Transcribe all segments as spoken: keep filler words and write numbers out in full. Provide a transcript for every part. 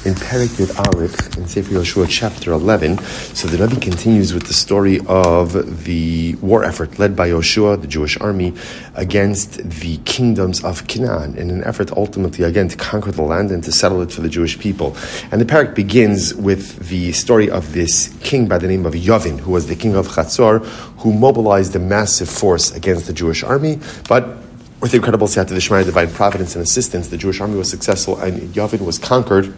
in Perek Yud Aleph in Sefer Yoshua chapter eleven. So the Navi continues with the story of the war effort led by Yoshua, the Jewish army, against the kingdoms of Canaan in an effort ultimately again to conquer the land and to settle it for the Jewish people. And the Perek begins with the story of this king by the name of Yavin, who was the king of Chatzor, who mobilized a massive force against the Jewish army, but with incredible Siyata Dishmaya, divine providence and assistance, the Jewish army was successful and Yavin was conquered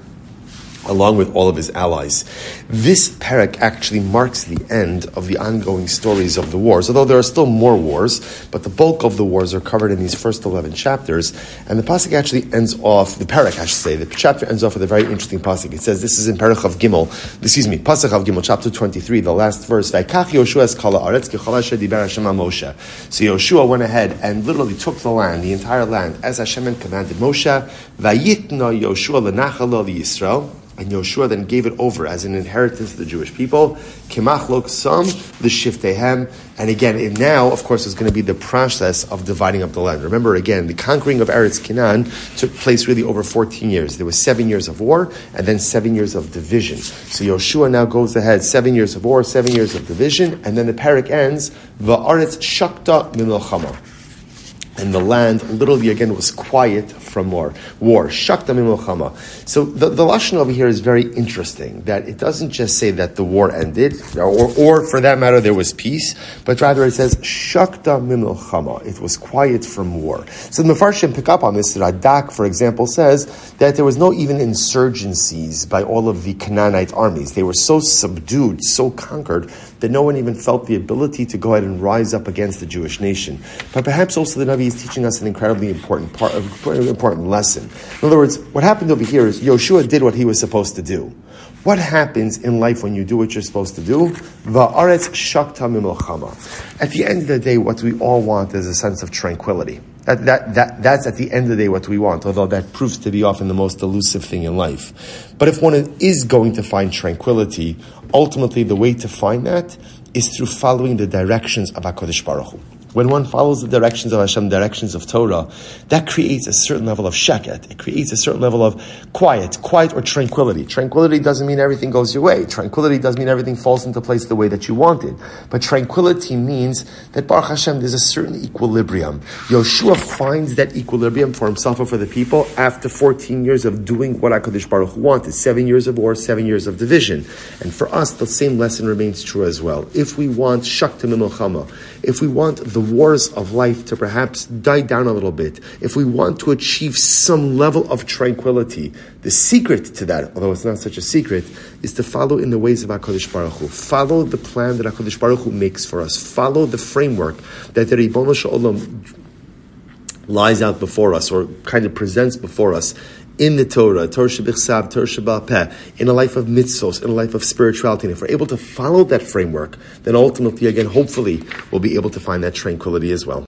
along with all of his allies. This Perek actually marks the end of the ongoing stories of the wars, although there are still more wars, but the bulk of the wars are covered in these first eleven chapters, and the Pasuk actually ends off, the Perek I should say, the chapter ends off with a very interesting Pasuk. It says, this is in Perek of Gimel, excuse me, Pasuk of Gimel, chapter twenty-three, the last verse, Vayikach Yoshua es kol haaretz kechol asher diber Hashem al Moshe. So Yoshua went ahead and literally took the land, the entire land, as Hashem had commanded Moshe, Vayitna Yoshua lenachalo liyisrael. And Yoshua then gave it over as an inheritance to the Jewish people. Kimachlok some the shiftehem. And again, and now, of course, is going to be the process of dividing up the land. Remember, again, the conquering of Eretz Canaan took place really over fourteen years. There was seven years of war and then seven years of division. So Yoshua now goes ahead, seven years of war, seven years of division, and then the Perek ends, Va'aretz shakta milchama. And the land literally again was quiet from war. War. Shakta milchama. So the, the lashon over here is very interesting, that it doesn't just say that the war ended, or, or for that matter there was peace, but rather it says Shakta milchama. It was quiet from war. So the Mefarshim pick up on this. Radak, for example, says that there was no even insurgencies by all of the Canaanite armies. They were so subdued, so conquered, that no one even felt the ability to go ahead and rise up against the Jewish nation. But perhaps also the Navi is teaching us an incredibly important part, an important lesson. In other words, what happened over here is Yoshua did what he was supposed to do. What happens in life when you do what you're supposed to do? Va'aretz shakta milchama. At the end of the day, what we all want is a sense of tranquility. That, that, that, that's at the end of the day what we want, although that proves to be often the most elusive thing in life. But if one is going to find tranquility, ultimately the way to find that is through following the directions of HaKadosh Baruch Hu. When one follows the directions of Hashem, directions of Torah, that creates a certain level of sheket. It creates a certain level of quiet, quiet or tranquility. Tranquility doesn't mean everything goes your way. Tranquility doesn't mean everything falls into place the way that you wanted. But tranquility means that Baruch Hashem, there's a certain equilibrium. Yoshua finds that equilibrium for himself and for the people after fourteen years of doing what HaKadosh Baruch Hu wanted. Seven years of war, seven years of division. And for us, the same lesson remains true as well. If we want shakta milchama, if we want the wars of life to perhaps die down a little bit, if we want to achieve some level of tranquility, the secret to that, although it's not such a secret, is to follow in the ways of HaKadosh Baruch Hu. Follow the plan that HaKadosh Baruch Hu makes for us. Follow the framework that the Ribono Shel Olam lies out before us, or kind of presents before us in the Torah, Torah Shebichsav, Torah Sheba'al Peh, in a life of mitzvos, in a life of spirituality. And if we're able to follow that framework, then ultimately, again, hopefully, we'll be able to find that tranquility as well.